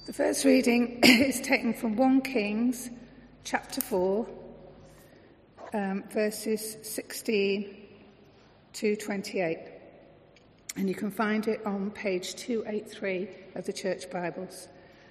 The first reading is taken from 1 Kings chapter 4, verses 16 to 28. And you can find it on page 283 of the Church Bibles.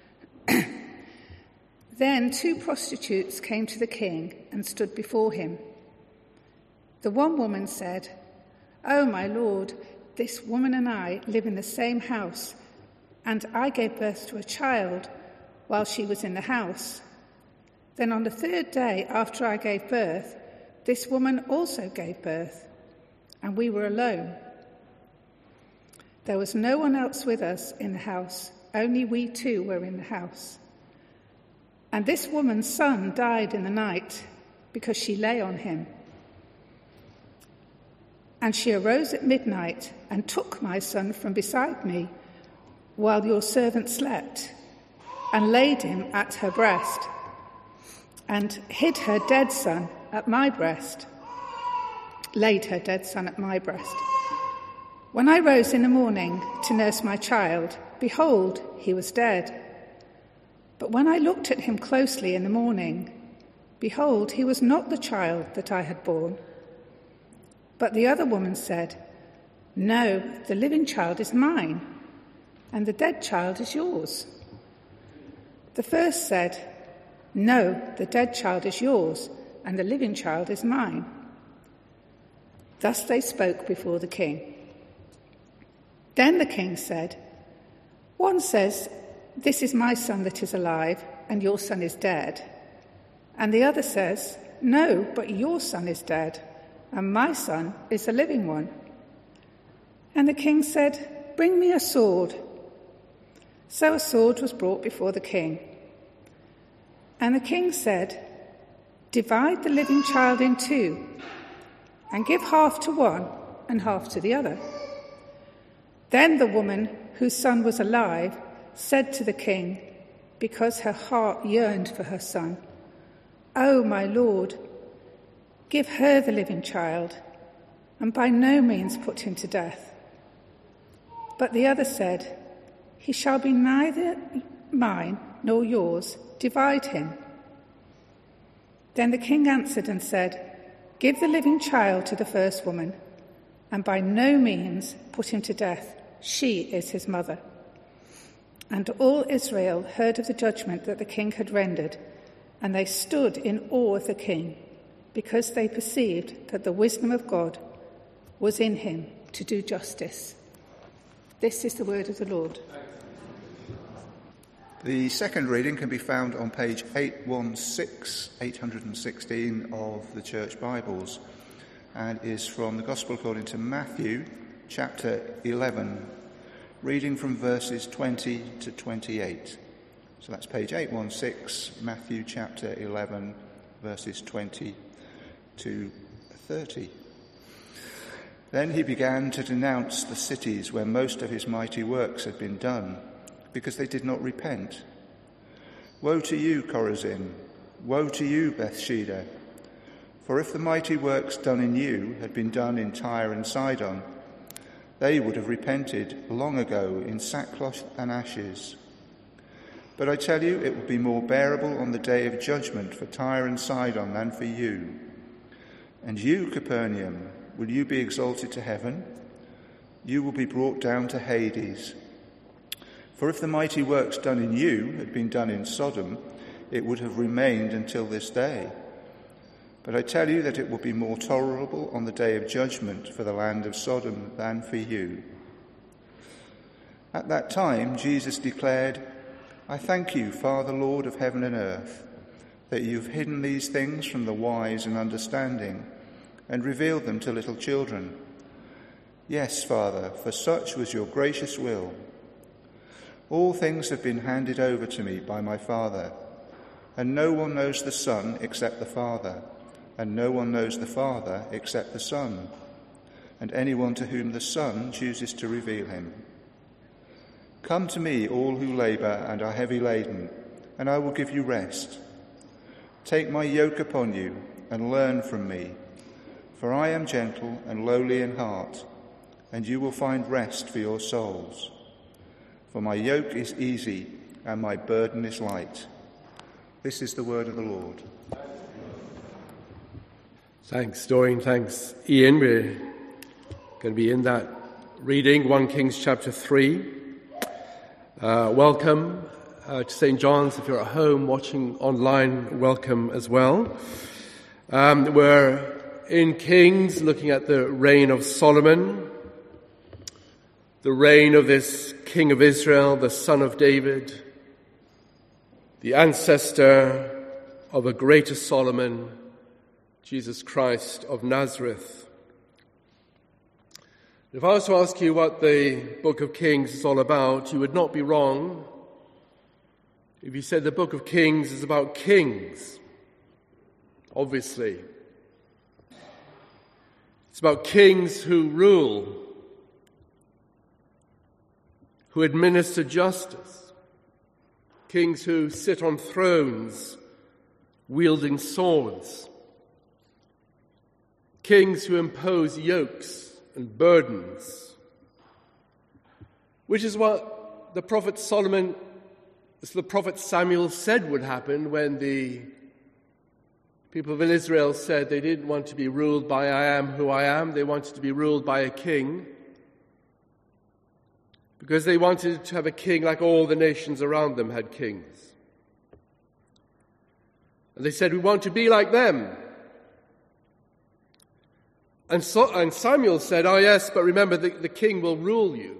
Then 2 prostitutes came to the king and stood before him. The one woman said, "Oh, my lord, this woman and I live in the same house, and I gave birth to a child while she was in the house. Then on the 3rd day after I gave birth, this woman also gave birth, and we were alone. There was no one else with us in the house, only we 2 were in the house. And this woman's son died in the night because she lay on him. And she arose at midnight and took my son from beside me while your servant slept, and laid him at her breast, and hid her dead son at my breast, laid her dead son at my breast. When I rose in the morning to nurse my child, behold, he was dead. But when I looked at him closely in the morning, behold, he was not the child that I had borne." But the other woman said, "No, the living child is mine, and the dead child is yours." The first said, "No, the dead child is yours, and the living child is mine." Thus they spoke before the king. Then the king said, "One says, 'This is my son that is alive, and your son is dead.' And the other says, 'No, but your son is dead, and my son is a living one.' And the king said, 'Bring me a sword.' So a sword was brought before the king. And the king said, 'Divide the living child in 2, and give half to one and half to the other.' Then the woman whose son was alive said to the king, because her heart yearned for her son, 'Oh, my lord, give her the living child, and by no means put him to death.' But the other said, 'He shall be neither mine nor yours. Divide him.' Then the king answered and said, 'Give the living child to the first woman, and by no means put him to death. She is his mother.' And all Israel heard of the judgment that the king had rendered, and they stood in awe of the king, because they perceived that the wisdom of God was in him to do justice." This is the word of the Lord. The second reading can be found on page 816 of the Church Bibles, and is from the Gospel according to Matthew, chapter 11, reading from verses 20 to 28. So that's page 816, Matthew chapter 11, verses 20 to 30. Then he began to denounce the cities where most of his mighty works had been done, because they did not repent. "Woe to you, Chorazin! Woe to you, Bethsaida! For if the mighty works done in you had been done in Tyre and Sidon, they would have repented long ago in sackcloth and ashes. But I tell you, it will be more bearable on the day of judgment for Tyre and Sidon than for you. And you, Capernaum, will you be exalted to heaven? You will be brought down to Hades. For if the mighty works done in you had been done in Sodom, it would have remained until this day. But I tell you that it will be more tolerable on the day of judgment for the land of Sodom than for you." At that time, Jesus declared, "I thank you, Father, Lord of heaven and earth, that you've hidden these things from the wise and understanding and revealed them to little children. Yes, Father, for such was your gracious will. All things have been handed over to me by my Father, and no one knows the Son except the Father, and no one knows the Father except the Son, and anyone to whom the Son chooses to reveal him. Come to me, all who labour and are heavy laden, and I will give you rest. Take my yoke upon you and learn from me, for I am gentle and lowly in heart, and you will find rest for your souls. For my yoke is easy and my burden is light. This is the word of the Lord. Thanks, Doreen. Thanks, Ian. We're going to be in that reading, 1 Kings chapter 3. Welcome to St. John's. If you're at home watching online, welcome as well. We're in Kings, looking at the reign of Solomon, the reign of this king of Israel, the son of David, the ancestor of a greater Solomon, Jesus Christ of Nazareth. If I was to ask you what the book of Kings is all about, you would not be wrong if you said the book of Kings is about kings. Obviously. It's about kings who rule, who administer justice, kings who sit on thrones wielding swords, kings who impose yokes and burdens, which is what the prophet Samuel said would happen when the people of Israel said they didn't want to be ruled by I am who I am. They wanted to be ruled by a king, because they wanted to have a king like all the nations around them had kings. And they said, we want to be like them. And Samuel said, oh yes, but remember, the king will rule you.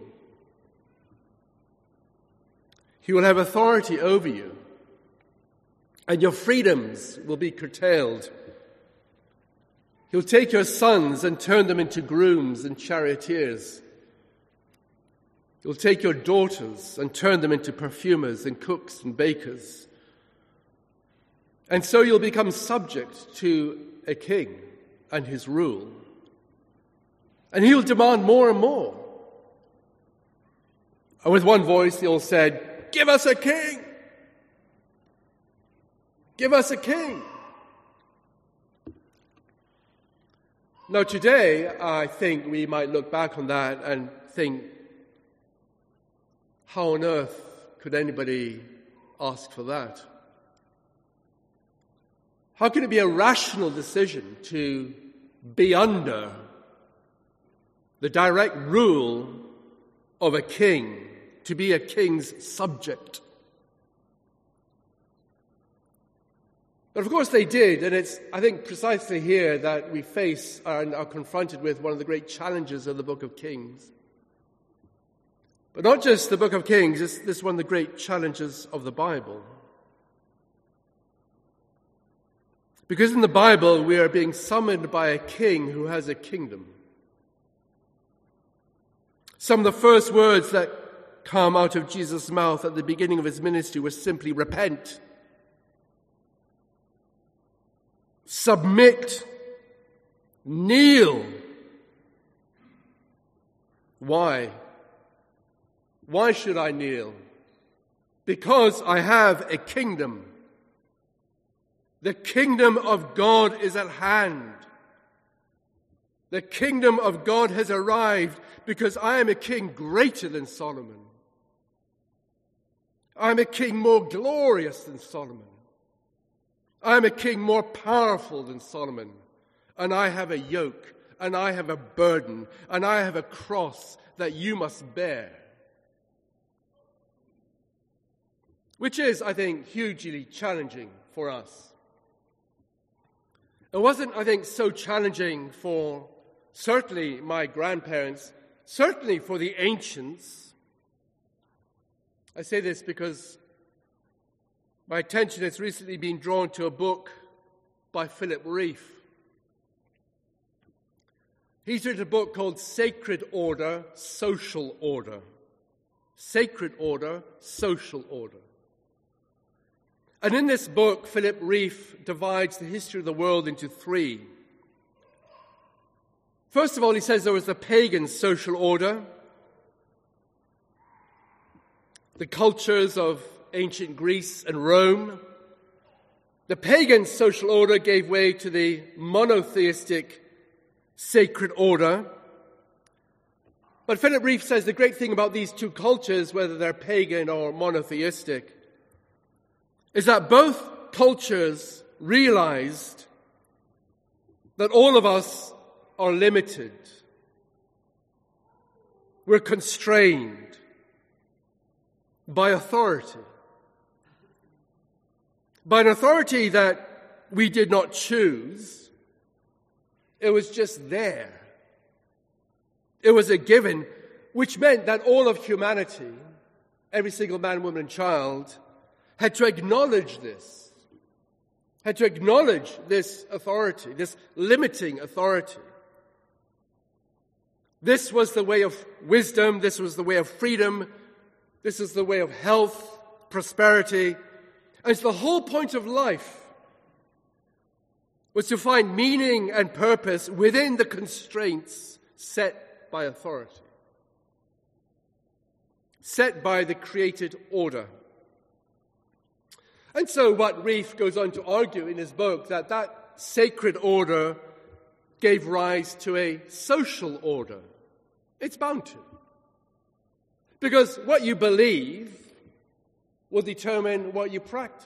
He will have authority over you. And your freedoms will be curtailed. He'll take your sons and turn them into grooms and charioteers. You'll take your daughters and turn them into perfumers and cooks and bakers. And so you'll become subject to a king and his rule. And he'll demand more and more. And with one voice they all said, give us a king! Give us a king! Now today, I think we might look back on that and think, how on earth could anybody ask for that? How can it be a rational decision to be under the direct rule of a king, to be a king's subject? But of course they did, and it's, I think, precisely here that we face and are confronted with one of the great challenges of the book of Kings. But not just the book of Kings, this is one of the great challenges of the Bible. Because in the Bible, we are being summoned by a king who has a kingdom. Some of the first words that come out of Jesus' mouth at the beginning of his ministry were simply repent, submit, kneel. Why? Why should I kneel? Because I have a kingdom. The kingdom of God is at hand. The kingdom of God has arrived because I am a king greater than Solomon. I am a king more glorious than Solomon. I am a king more powerful than Solomon. And I have a yoke, and I have a burden, and I have a cross that you must bear. Which is, I think, hugely challenging for us. It wasn't, I think, so challenging for certainly my grandparents, certainly for the ancients. I say this because my attention has recently been drawn to a book by Philip Rieff. He's written a book called Sacred Order, Social Order. Sacred Order, Social Order. And in this book, Philip Rieff divides the history of the world into three. First of all, he says there was the pagan social order, the cultures of ancient Greece and Rome. The pagan social order gave way to the monotheistic sacred order. But Philip Rieff says the great thing about these two cultures, whether they're pagan or monotheistic, is that both cultures realized that all of us are limited. We're constrained by authority. By an authority that we did not choose. It was just there. It was a given, which meant that all of humanity, every single man, woman, and child, had to acknowledge this. Had to acknowledge this authority, this limiting authority. This was the way of wisdom. This was the way of freedom. This is the way of health, prosperity. And so the whole point of life was to find meaning and purpose within the constraints set by authority, set by the created order. And so what Rieff goes on to argue in his book, that sacred order gave rise to a social order. It's bound to. Because what you believe will determine what you practice.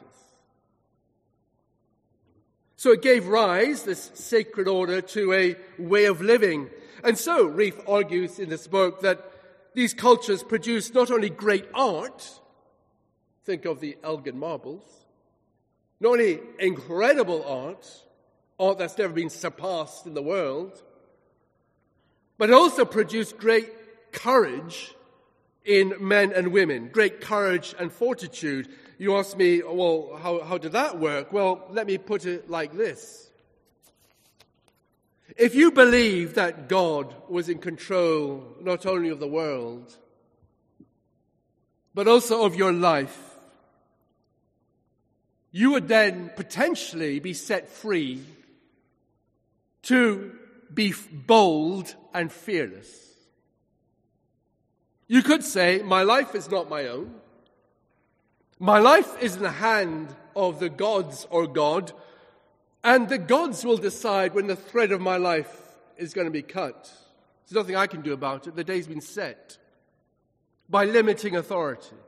So it gave rise, this sacred order, to a way of living. And so Rieff argues in this book that these cultures produced not only great art, think of the Elgin marbles, not only incredible art that's never been surpassed in the world, but also produced great courage in men and women, great courage and fortitude. You ask me, well, how did that work? Well, let me put it like this. If you believe that God was in control not only of the world, but also of your life, you would then potentially be set free to be bold and fearless. You could say, my life is not my own. My life is in the hand of the gods or God, and the gods will decide when the thread of my life is going to be cut. There's nothing I can do about it. The day's been set by limiting authority.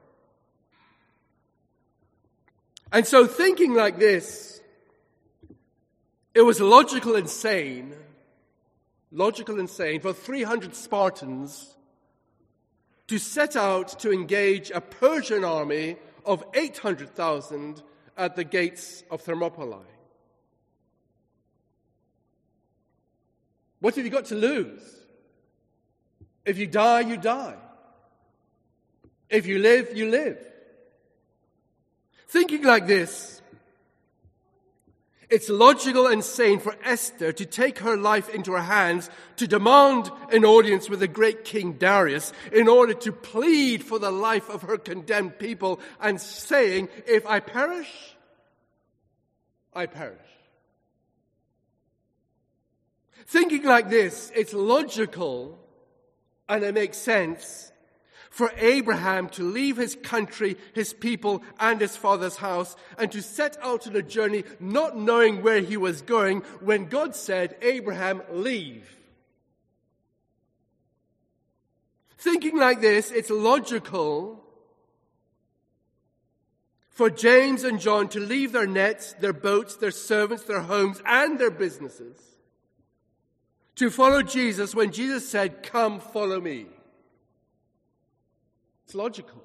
And so thinking like this, it was logical and sane for 300 Spartans to set out to engage a Persian army of 800,000 at the gates of Thermopylae. What have you got to lose? If you die, you die. If you live, you live. Thinking like this, it's logical and sane for Esther to take her life into her hands to demand an audience with the great King Darius in order to plead for the life of her condemned people and saying, if I perish, I perish. Thinking like this, it's logical and it makes sense for Abraham to leave his country, his people, and his father's house, and to set out on a journey not knowing where he was going when God said, Abraham, leave. Thinking like this, it's logical for James and John to leave their nets, their boats, their servants, their homes, and their businesses to follow Jesus when Jesus said, come, follow me. It's logical.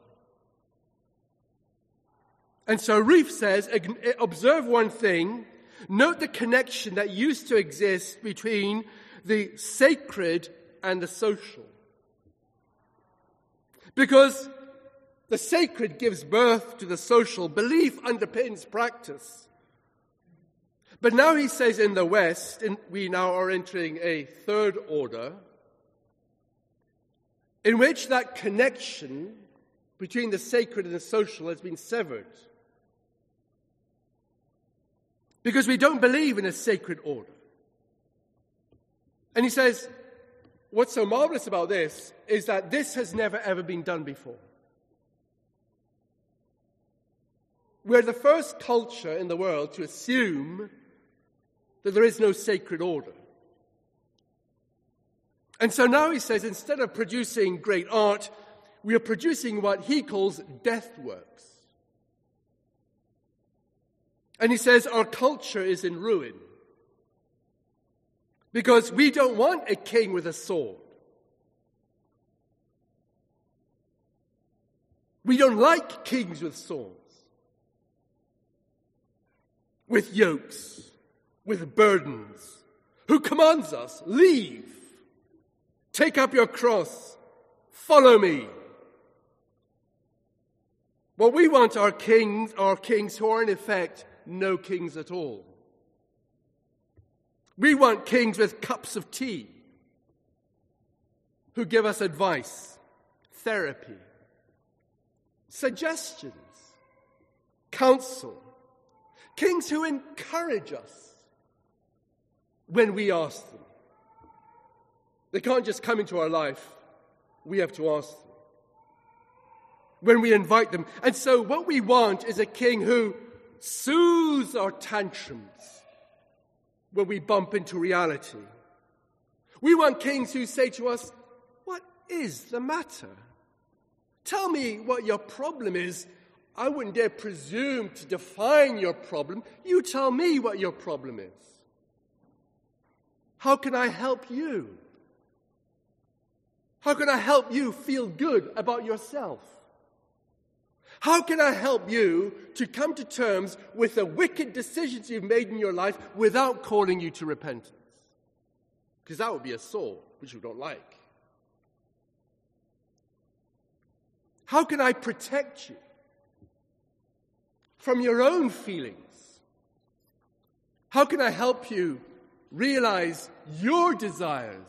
And so Rieff says, observe one thing, note the connection that used to exist between the sacred and the social. Because the sacred gives birth to the social, belief underpins practice. But now he says in the West, we now are entering a third order, in which that connection between the sacred and the social has been severed. Because we don't believe in a sacred order. And he says, what's so marvelous about this is that this has never ever been done before. We're the first culture in the world to assume that there is no sacred order. And so now he says, instead of producing great art, we are producing what he calls death works. And he says our culture is in ruin because we don't want a king with a sword. We don't like kings with swords, with yokes, with burdens, who commands us, leave, take up your cross, follow me. Well, we want our kings who are in effect no kings at all. We want kings with cups of tea, who give us advice, therapy, suggestions, counsel. Kings who encourage us when we ask them. They can't just come into our life. We have to ask them when we invite them. And so what we want is a king who soothes our tantrums when we bump into reality. We want kings who say to us, "What is the matter? Tell me what your problem is. I wouldn't dare presume to define your problem. You tell me what your problem is. How can I help you? How can I help you feel good about yourself? How can I help you to come to terms with the wicked decisions you've made in your life without calling you to repentance?" Because that would be a sword, which we don't like. How can I protect you from your own feelings? How can I help you realize your desires?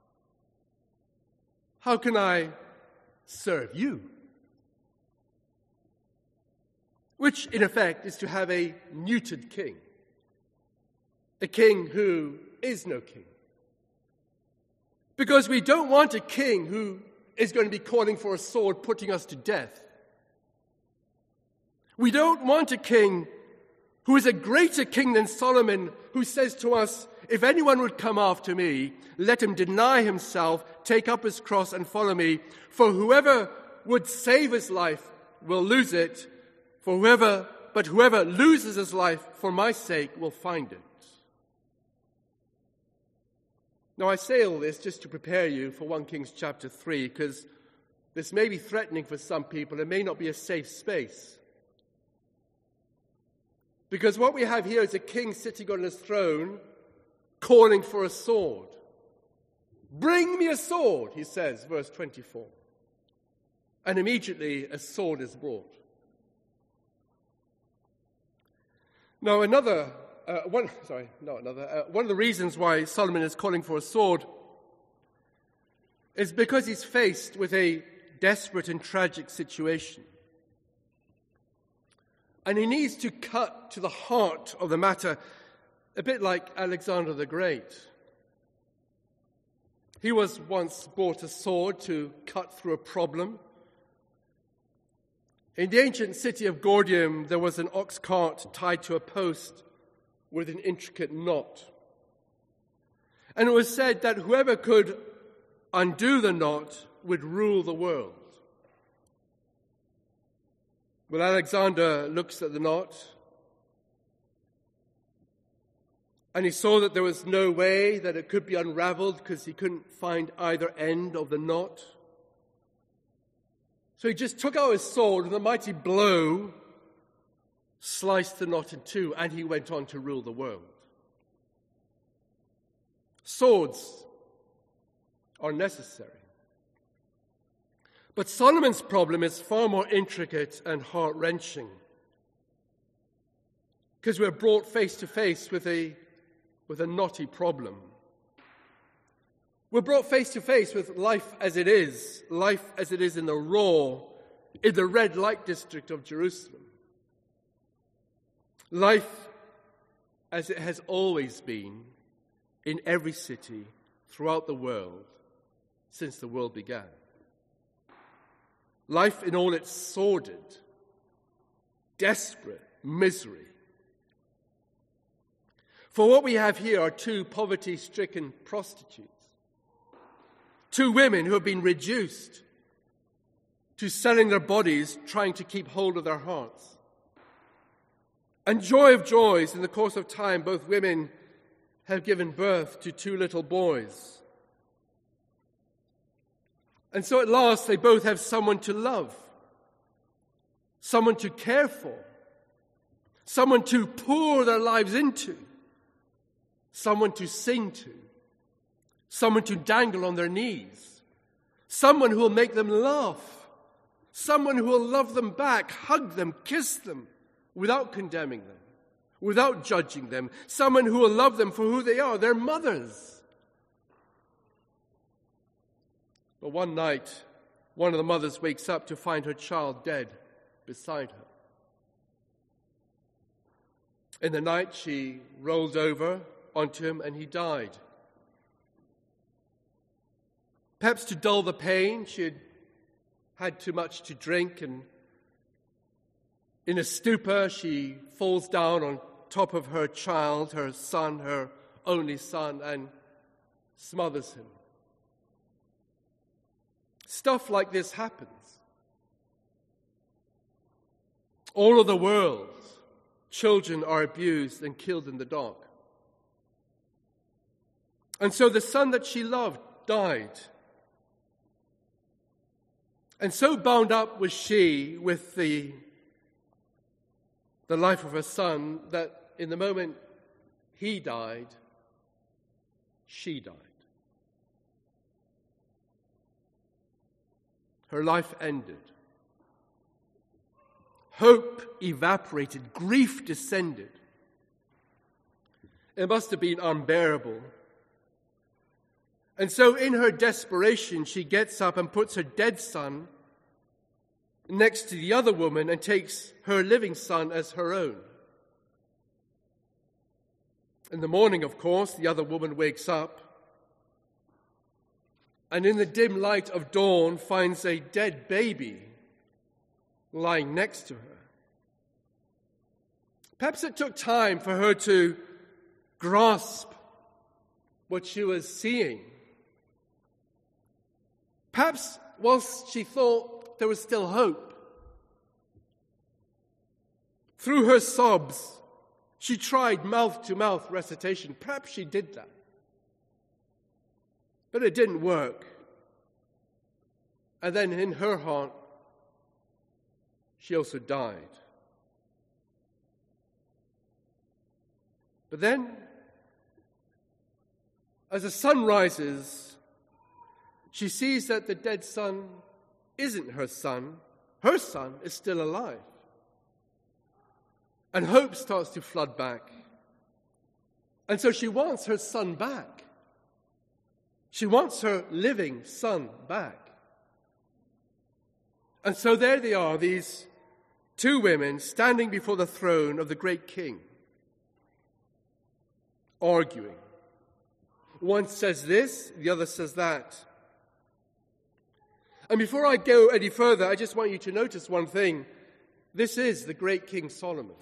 How can I serve you? Which, in effect, is to have a neutered king. A king who is no king. Because we don't want a king who is going to be calling for a sword, putting us to death. We don't want a king who is a greater king than Solomon, who says to us, "If anyone would come after me, let him deny himself, take up his cross and follow me. For whoever would save his life will lose it. But whoever loses his life for my sake will find it." Now, I say all this just to prepare you for 1 Kings chapter 3, because this may be threatening for some people. It may not be a safe space. Because what we have here is a king sitting on his throne, calling for a sword. "Bring me a sword," he says, verse 24. And immediately a sword is brought. Now, one of the reasons why Solomon is calling for a sword is because he's faced with a desperate and tragic situation. And he needs to cut to the heart of the matter, a bit like Alexander the Great. He was once bought a sword to cut through a problem. In the ancient city of Gordium, there was an ox cart tied to a post with an intricate knot. And it was said that whoever could undo the knot would rule the world. Well, Alexander looks at the knot, and he saw that there was no way that it could be unraveled because he couldn't find either end of the knot. So he just took out his sword with a mighty blow, sliced the knot in two, and he went on to rule the world. Swords are necessary. But Solomon's problem is far more intricate and heart-wrenching, because we're brought face to face with a knotty problem. We're brought face to face with life as it is in the raw, in the red light district of Jerusalem. Life as it has always been in every city throughout the world since the world began. Life in all its sordid, desperate misery. For what we have here are two poverty-stricken prostitutes Two women who have been reduced to selling their bodies, trying to keep hold of their hearts. And joy of joys, in the course of time, both women have given birth to two little boys. And so at last they both have someone to love, someone to care for, someone to pour their lives into, someone to sing to, someone to dangle on their knees, someone who will make them laugh, someone who will love them back, hug them, kiss them, without condemning them, without judging them, someone who will love them for who they are, their mothers. But one night, one of the mothers wakes up to find her child dead beside her. In the night, she rolled over onto him and he died. Perhaps to dull the pain, she had had too much to drink, and in a stupor, she falls down on top of her child, her son, her only son, and smothers him. Stuff like this happens. All over the world, children are abused and killed in the dark. And so the son that she loved died. And so bound up was she with the life of her son that in the moment he died, she died. Her life ended. Hope evaporated. Grief descended. It must have been unbearable. And so in her desperation, she gets up and puts her dead son next to the other woman and takes her living son as her own. In the morning, of course, the other woman wakes up and in the dim light of dawn finds a dead baby lying next to her. Perhaps it took time for her to grasp what she was seeing. Perhaps whilst she thought there was still hope, through her sobs, she tried mouth-to-mouth recitation. Perhaps she did that. But it didn't work. And then in her heart, she also died. But then, as the sun rises, she sees that the dead son isn't her son. Her son is still alive. And hope starts to flood back. And so she wants her son back. She wants her living son back. And so there they are, these two women standing before the throne of the great king, arguing. One says this, the other says that. And before I go any further, I just want you to notice one thing. This is the great King Solomon,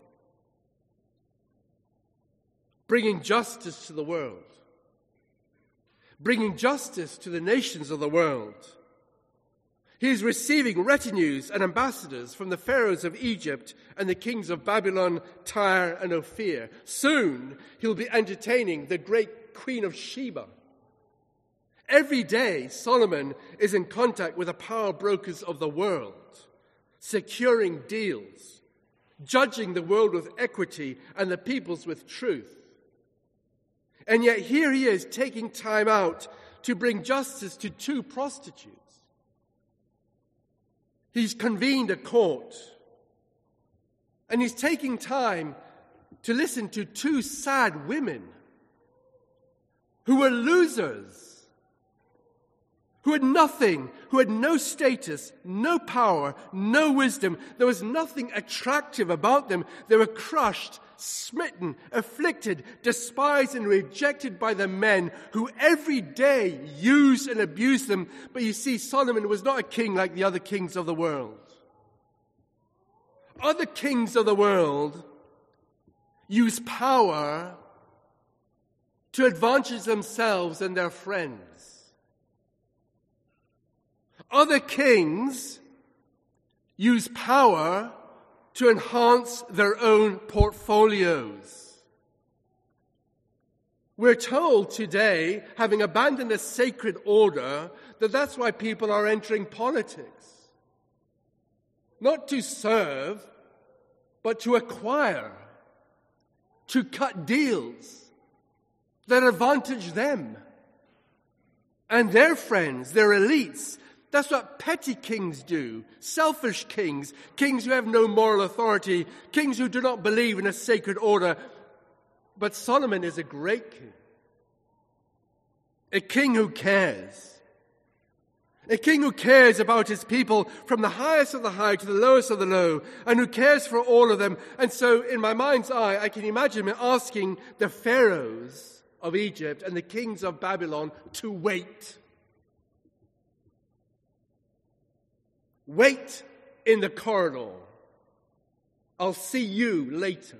bringing justice to the world, bringing justice to the nations of the world. He is receiving retinues and ambassadors from the pharaohs of Egypt and the kings of Babylon, Tyre, and Ophir. Soon he'll be entertaining the great Queen of Sheba. Every day, Solomon is in contact with the power brokers of the world, securing deals, judging the world with equity and the peoples with truth. And yet here he is taking time out to bring justice to two prostitutes. He's convened a court, and he's taking time to listen to two sad women who were losers, who had nothing, who had no status, no power, no wisdom. There was nothing attractive about them. They were crushed, smitten, afflicted, despised, and rejected by the men who every day use and abuse them. But you see, Solomon was not a king like the other kings of the world. Other kings of the world use power to advantage themselves and their friends. Other kings use power to enhance their own portfolios. We're told today, having abandoned a sacred order, that that's why people are entering politics. Not to serve, but to acquire, to cut deals that advantage them and their friends, their elites. That's what petty kings do. Selfish kings, kings who have no moral authority, kings who do not believe in a sacred order. But Solomon is a great king. A king who cares. A king who cares about his people from the highest of the high to the lowest of the low, and who cares for all of them. And so in my mind's eye, I can imagine him asking the pharaohs of Egypt and the kings of Babylon to wait. Wait in the corridor. I'll see you later.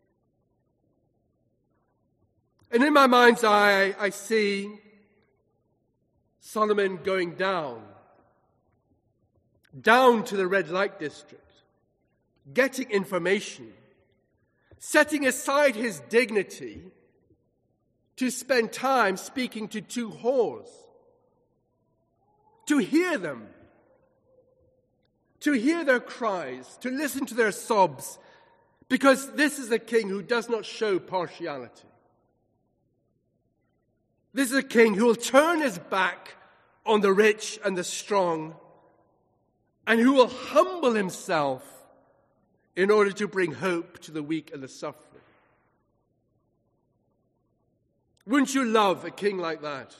And in my mind's eye, I see Solomon going down to the red light district, getting information, setting aside his dignity to spend time speaking to two whores, to hear them, to hear their cries, to listen to their sobs, because this is a king who does not show partiality. This is a king who will turn his back on the rich and the strong, and who will humble himself in order to bring hope to the weak and the suffering. Wouldn't you love a king like that?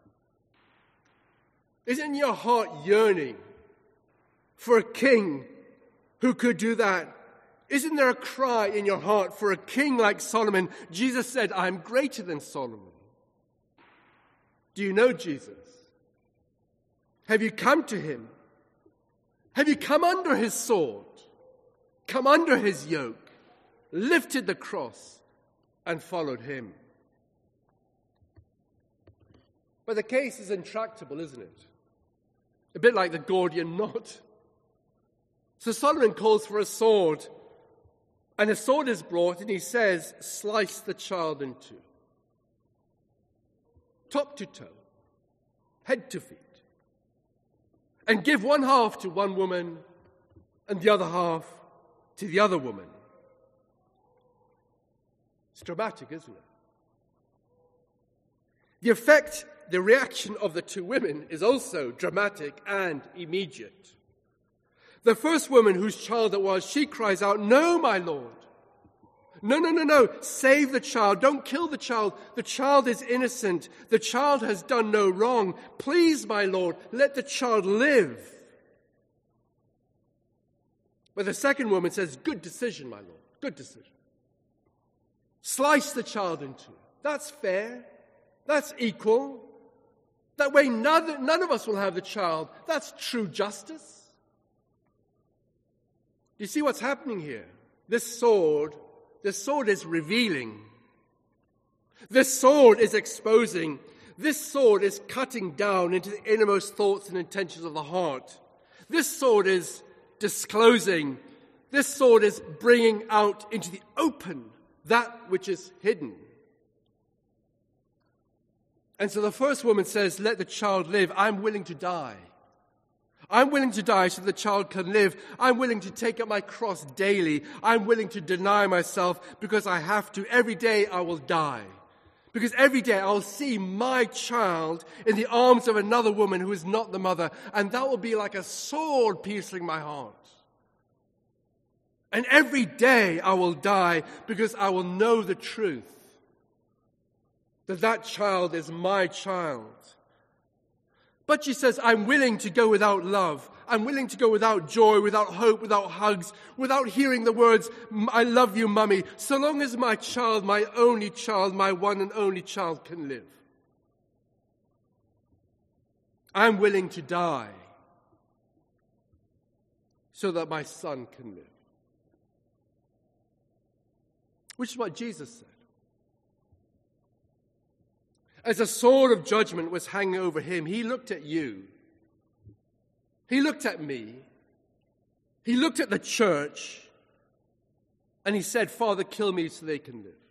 Isn't your heart yearning for a king who could do that? Isn't there a cry in your heart for a king like Solomon? Jesus said, "I'm greater than Solomon." Do you know Jesus? Have you come to him? Have you come under his sword, come under his yoke, lifted the cross, and followed him? But the case is intractable, isn't it? A bit like the Gordian knot. So Solomon calls for a sword, and a sword is brought, and he says, "Slice the child in two, top to toe, head to feet, and give one half to one woman and the other half to the other woman." It's dramatic, isn't it? The effect, the reaction of the two women is also dramatic and immediate. The first woman whose child it was, she cries out, "No, my Lord. No. Save the child. Don't kill the child. The child is innocent. The child has done no wrong. Please, my Lord, let the child live." But the second woman says, "Good decision, my Lord. Good decision. Slice the child in two. That's fair. That's equal. That way none of us will have the child. That's true justice." You see what's happening here? This sword is revealing. This sword is exposing. This sword is cutting down into the innermost thoughts and intentions of the heart. This sword is disclosing. This sword is bringing out into the open that which is hidden. And so the first woman says, "Let the child live. I'm willing to die. I'm willing to die so the child can live. I'm willing to take up my cross daily. I'm willing to deny myself because I have to. Every day I will die. Because every day I'll see my child in the arms of another woman who is not the mother. And that will be like a sword piercing my heart. And every day I will die because I will know the truth. That child is my child." But she says, "I'm willing to go without love. I'm willing to go without joy, without hope, without hugs, without hearing the words, 'I love you, Mummy,' so long as my child, my only child, my one and only child can live. I'm willing to die so that my son can live." Which is what Jesus said. As a sword of judgment was hanging over him, he looked at you He looked at me. He looked at the church. And he said, Father, kill me so they can live.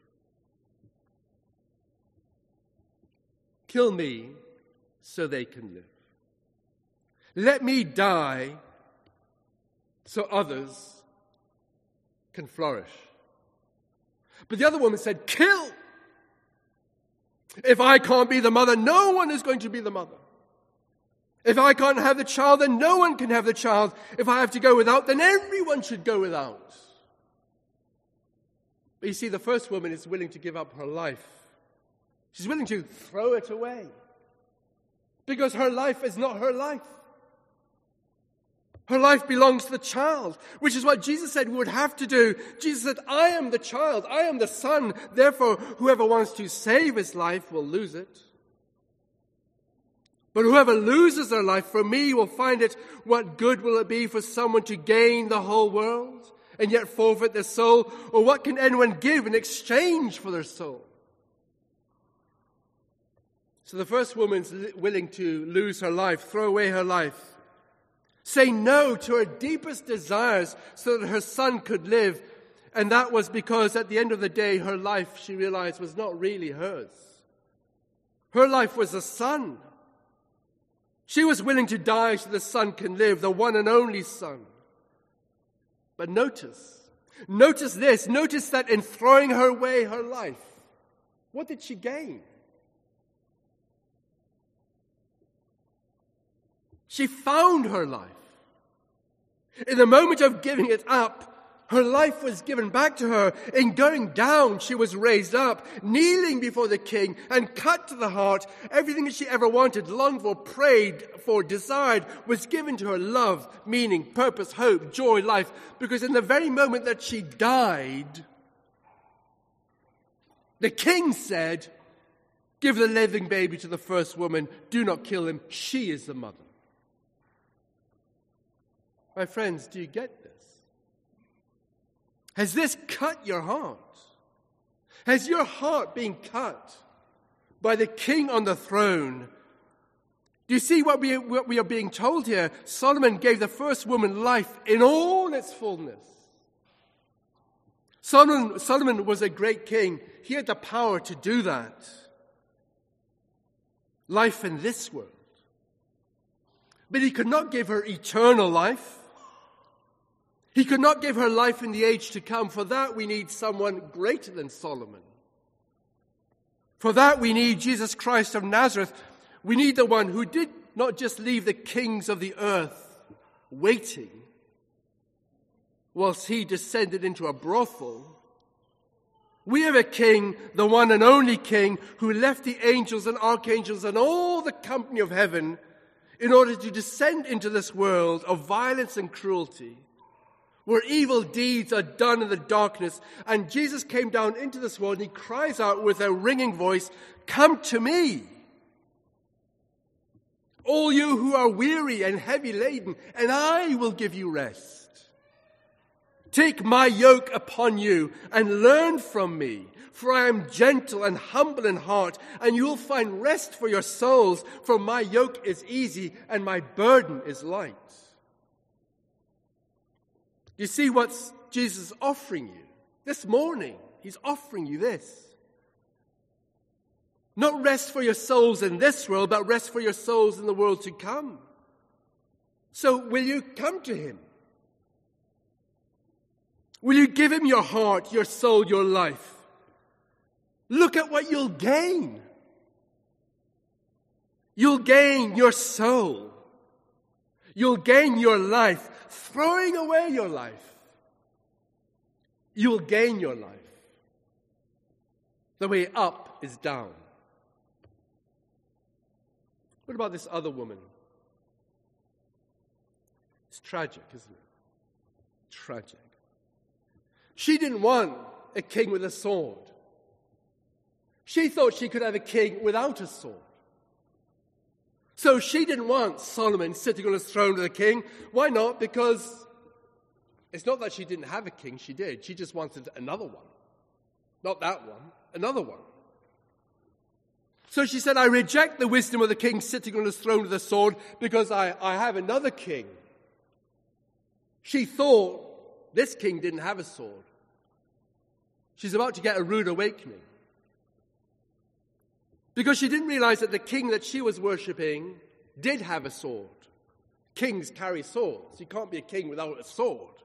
Kill me so they can live. Let me die so others can flourish. But the other woman said, kill! If I can't be the mother, no one is going to be the mother. If I can't have the child, then no one can have the child. If I have to go without, then everyone should go without. But you see, the first woman is willing to give up her life. She's willing to throw it away. Because her life is not her life. Her life belongs to the child, which is what Jesus said we would have to do. Jesus said, I am the child, I am the son. Therefore, whoever wants to save his life will lose it. But whoever loses their life for me will find it. What good will it be for someone to gain the whole world and yet forfeit their soul? Or what can anyone give in exchange for their soul? So the first woman's willing to lose her life, throw away her life, say no to her deepest desires so that her son could live. And that was because at the end of the day, her life, she realized, was not really hers. Her life was the son. She was willing to die so the son can live, the one and only son. But notice this, notice that in throwing her away her life, what did she gain? She found her life. In the moment of giving it up, her life was given back to her. In going down, she was raised up, kneeling before the king and cut to the heart. Everything that she ever wanted, longed for, prayed for, desired was given to her: love, meaning, purpose, hope, joy, life. Because in the very moment that she died, the king said, give the living baby to the first woman. Do not kill him. She is the mother. My friends, do you get this? Has this cut your heart? Has your heart been cut by the king on the throne? Do you see what we are being told here? Solomon gave the first woman life in all its fullness. Solomon was a great king. He had the power to do that. Life in this world. But he could not give her eternal life. He could not give her life in the age to come. For that, we need someone greater than Solomon. For that, we need Jesus Christ of Nazareth. We need the one who did not just leave the kings of the earth waiting whilst he descended into a brothel. We have a king, the one and only king, who left the angels and archangels and all the company of heaven in order to descend into this world of violence and cruelty, where evil deeds are done in the darkness. And Jesus came down into this world and he cries out with a ringing voice, come to me, all you who are weary and heavy laden, and I will give you rest. Take my yoke upon you and learn from me, for I am gentle and humble in heart, and you will find rest for your souls, for my yoke is easy and my burden is light. You see what Jesus is offering you this morning? He's offering you this. Not rest for your souls in this world, but rest for your souls in the world to come. So will you come to him? Will you give him your heart, your soul, your life? Look at what you'll gain. You'll gain your soul. You'll gain your life. Throwing away your life, you'll gain your life. The way up is down. What about this other woman? It's tragic, isn't it? Tragic. She didn't want a king with a sword. She thought she could have a king without a sword. So she didn't want Solomon sitting on his throne with a king. Why not? Because it's not that she didn't have a king, she did. She just wanted another one. Not that one, another one. So she said, I reject the wisdom of the king sitting on his throne with a sword because I have another king. She thought this king didn't have a sword. She's about to get a rude awakening. Because she didn't realize that the king that she was worshipping did have a sword. Kings carry swords. You can't be a king without a sword.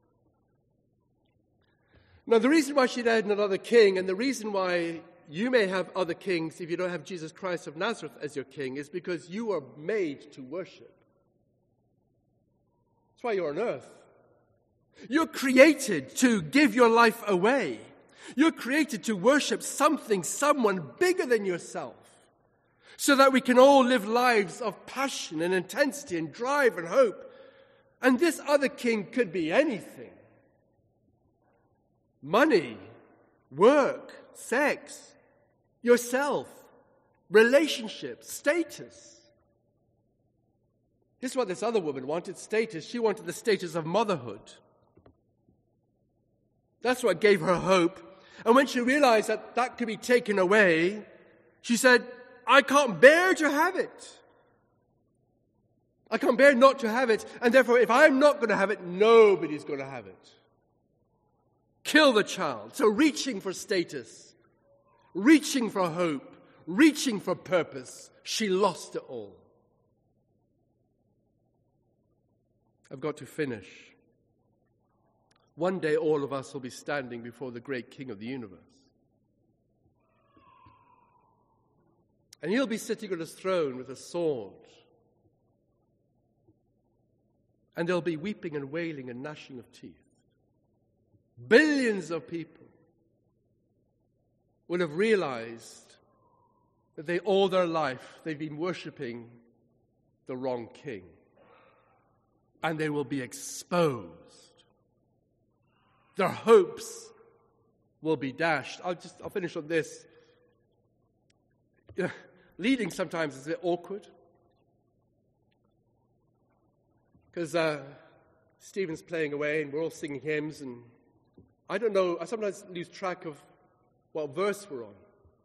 Now, the reason why she had another king, and the reason why you may have other kings if you don't have Jesus Christ of Nazareth as your king, is because you are made to worship. That's why you're on earth. You're created to give your life away. You're created to worship something, someone bigger than yourself, so that we can all live lives of passion and intensity and drive and hope. And this other king could be anything. Money, work, sex, yourself, relationships, status. This is what this other woman wanted, status. She wanted the status of motherhood. That's what gave her hope. And when she realized that that could be taken away, she said, I can't bear to have it. I can't bear not to have it. And therefore, if I'm not going to have it, nobody's going to have it. Kill the child. So reaching for status, reaching for hope, reaching for purpose, she lost it all. I've got to finish. One day all of us will be standing before the great King of the universe. And he'll be sitting on his throne with a sword. And there'll be weeping and wailing and gnashing of teeth. Billions of people will have realized that they all their life they've been worshipping the wrong king. And they will be exposed. Their hopes will be dashed. I'll finish on this. Leading sometimes is a bit awkward. Because Stephen's playing away and we're all singing hymns, and I don't know, I sometimes lose track of what verse we're on.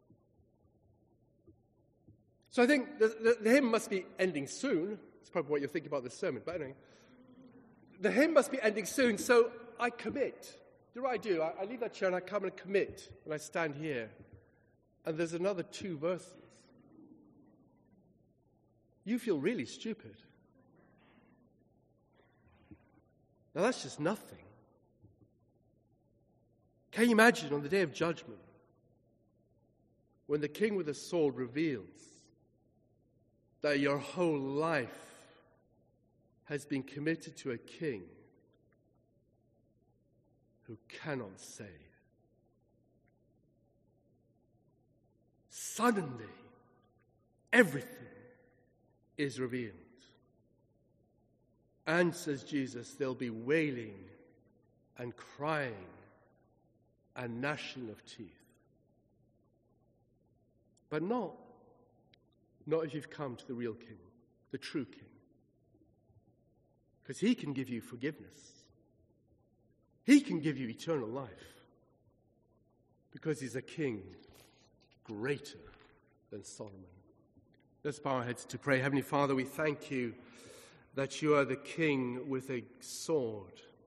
So I think the hymn must be ending soon. It's probably what you're thinking about this sermon, but anyway. The hymn must be ending soon, so I commit. Do what I do. I leave that chair and I come and commit, and I stand here. And there's another 2 verses. You feel really stupid. Now that's just nothing. Can you imagine on the day of judgment, when the king with the sword reveals that your whole life has been committed to a king who cannot save? Suddenly, everything is revealed. And, says Jesus, there'll be wailing and crying and gnashing of teeth. But not if you've come to the real king, the true king. Because he can give you forgiveness. He can give you eternal life. Because he's a king greater than Solomon. Let's bow our heads to pray. Heavenly Father, we thank you that you are the king with a sword.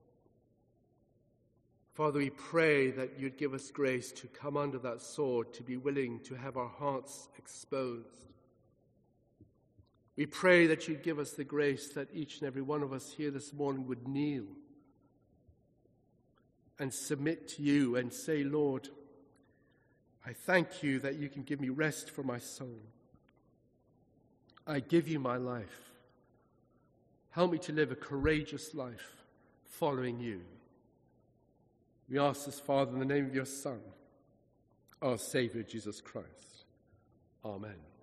Father, we pray that you'd give us grace to come under that sword, to be willing to have our hearts exposed. We pray that you'd give us the grace that each and every one of us here this morning would kneel and submit to you and say, Lord, I thank you that you can give me rest for my soul. I give you my life. Help me to live a courageous life following you. We ask this, Father, in the name of your Son, our Savior, Jesus Christ. Amen.